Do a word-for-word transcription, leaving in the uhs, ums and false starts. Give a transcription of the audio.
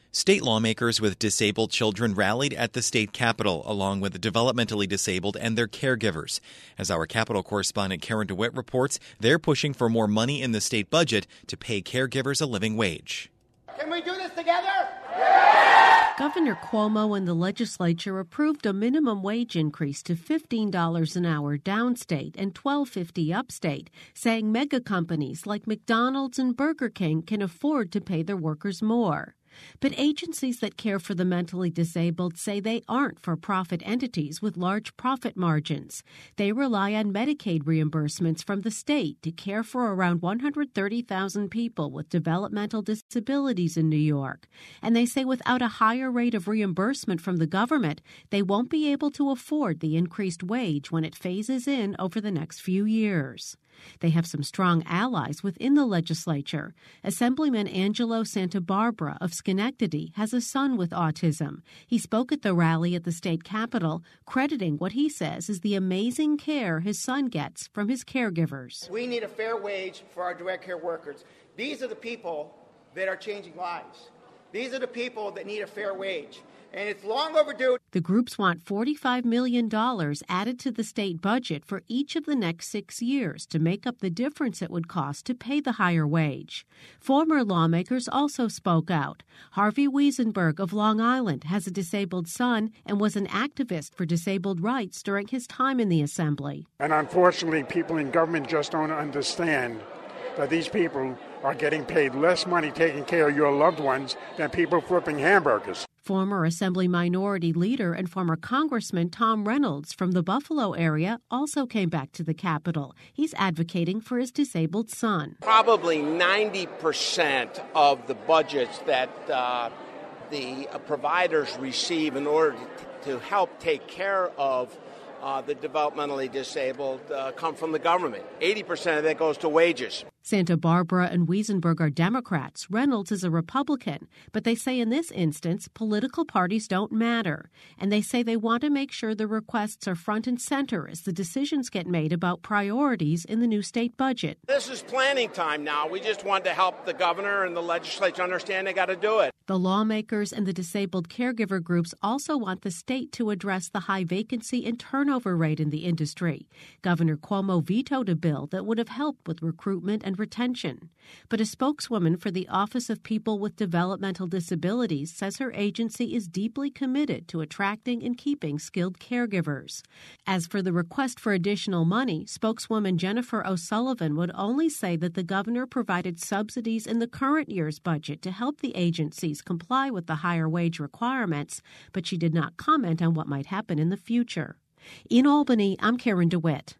State lawmakers with disabled children rallied at the state capitol, along with the developmentally disabled and their caregivers. As our Capitol correspondent Karen DeWitt reports, they're pushing for more money in the state budget to pay caregivers a living wage. Can we do this together? Governor Cuomo and the legislature approved a minimum wage increase to fifteen dollars an hour downstate and twelve fifty upstate, saying mega companies like McDonald's and Burger King can afford to pay their workers more. But agencies that care for the mentally disabled say they aren't for-profit entities with large profit margins. They rely on Medicaid reimbursements from the state to care for around one hundred thirty thousand people with developmental disabilities in New York. And they say without a higher rate of reimbursement from the government, they won't be able to afford the increased wage when it phases in over the next few years. They have some strong allies within the legislature. Assemblyman Angelo Santabarbara of Schenectady has a son with autism. He spoke at the rally at the state capitol, crediting what he says is the amazing care his son gets from his caregivers. We need a fair wage for our direct care workers. These are the people that are changing lives. These are the people that need a fair wage. And it's long overdue. The groups want forty-five million dollars added to the state budget for each of the next six years to make up the difference it would cost to pay the higher wage. Former lawmakers also spoke out. Harvey Wiesenberg of Long Island has a disabled son and was an activist for disabled rights during his time in the assembly. And unfortunately, people in government just don't understand that these people are getting paid less money taking care of your loved ones than people flipping hamburgers. Former Assembly Minority Leader and former Congressman Tom Reynolds from the Buffalo area also came back to the Capitol. He's advocating for his disabled son. Probably ninety percent of the budgets that uh, the uh, providers receive in order to, to help take care of uh, the developmentally disabled uh, come from the government. eighty percent of that goes to wages. Santabarbara and Wiesenberg are Democrats. Reynolds is a Republican. But they say in this instance, political parties don't matter. And they say they want to make sure the requests are front and center as the decisions get made about priorities in the new state budget. This is planning time now. We just want to help the governor and the legislature understand they got to do it. The lawmakers and the disabled caregiver groups also want the state to address the high vacancy and turnover rate in the industry. Governor Cuomo vetoed a bill that would have helped with recruitment and retention. But a spokeswoman for the Office of People with Developmental Disabilities says her agency is deeply committed to attracting and keeping skilled caregivers. As for the request for additional money, spokeswoman Jennifer O'Sullivan would only say that the governor provided subsidies in the current year's budget to help the agencies comply with the higher wage requirements, but she did not comment on what might happen in the future. In Albany, I'm Karen DeWitt.